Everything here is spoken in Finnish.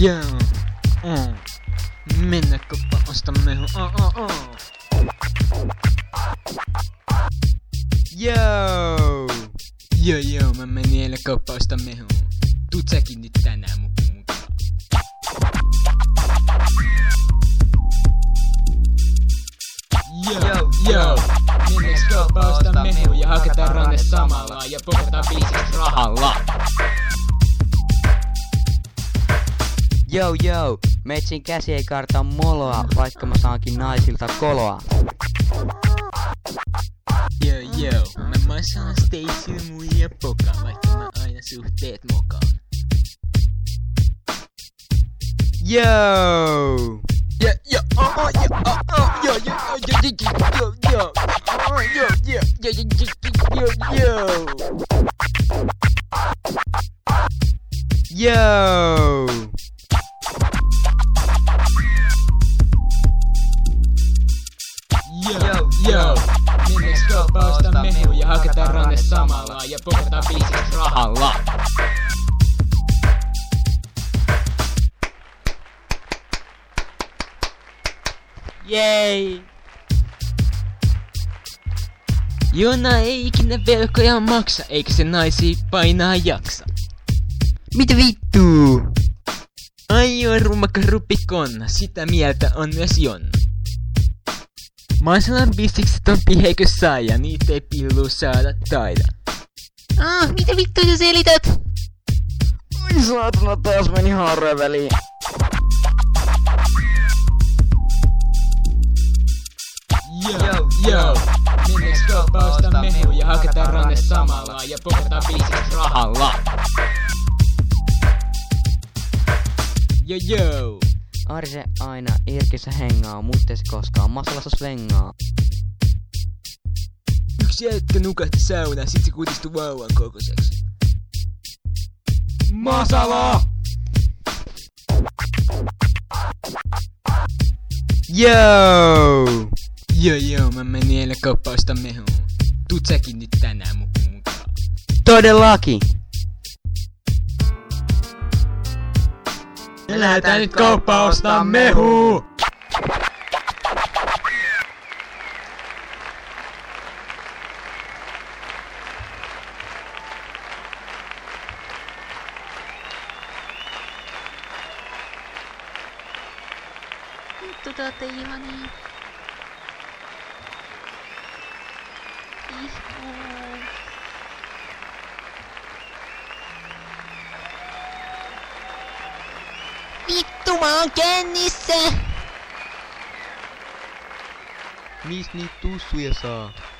Joo. Mennä koppaan, osta mehu. Joo. Joo, mä menin eilen koppaan, osta mehu. Tuut säkin nyt tänään mukaan. Joo. Mennäks koppaan, osta mehu ja hakataan ranne samalla ja pokataan biisistä rahalla. Joo, meitsin käsi ei karta moloa, vaikka mä saankin naisilta koloa. Joo, mä masaan Stacy muija poka, vaikka mä aina suhteet mokaan. Joo! Joo! Joo. Mennäks koppaan, osta mehu ja hakataan ranne samalla ja pokataan biisistä rahalla. Jei! Jona ei ikinä velkoja maksa, eikä se naisia painaa jaksa. Mitä vittuu? Ai oo rummakka ruppikonna, sitä mieltä on myös Jonna. Masalan bistikset on piheikö saaja, niitä ei pillu saada taida. Mitä vittua sä selität? Oi saatana, taas meni haareen väliin. Joo. Mennäks koppaan, osta mehu ja hakataan ranne samalla ja pokataan biisistä rahalla. Joo. Arse aina irkissä hengaa, mut ei se koskaan masalassa slengaa. Yksi jätkä nukahti saunaan, sit se kutistui vauvan kokoiseksi. Masala! Joo! Joo, mä menin eilen koppaan, osta mehu. Tuut säkin nyt tänään mukaan. Todellakin! Lähdetään nyt kauppaan ostaa mehu! Vittu te ootte ihania. Vittu mä oon kännissä! Mis niitä tussuja saa?